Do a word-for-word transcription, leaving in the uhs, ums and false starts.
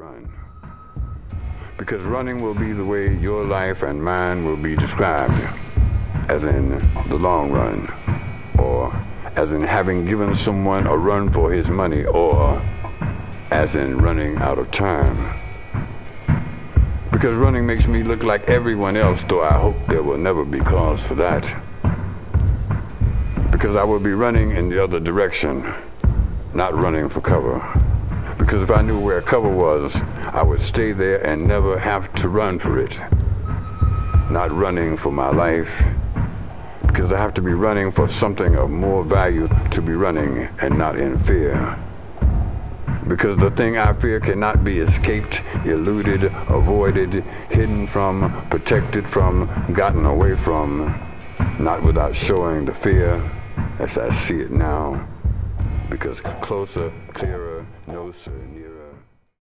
run. Because running will be the way your life and mine will be described, as in the long run, or as in having given someone a run for his money, or as in running out of time. Because running makes me look like everyone else, though I hope there will never be cause for that. Because I will be running in the other direction, not running for cover. Because if I knew where cover was, I would stay there and never have to run for it. Not running for my life, because I have to be running for something of more value to be running and not in fear. Because the thing I fear cannot be escaped, eluded, avoided, hidden from, protected from, gotten away from, not without showing the fear as I see it now. Because closer, clearer, no, sir, nearer.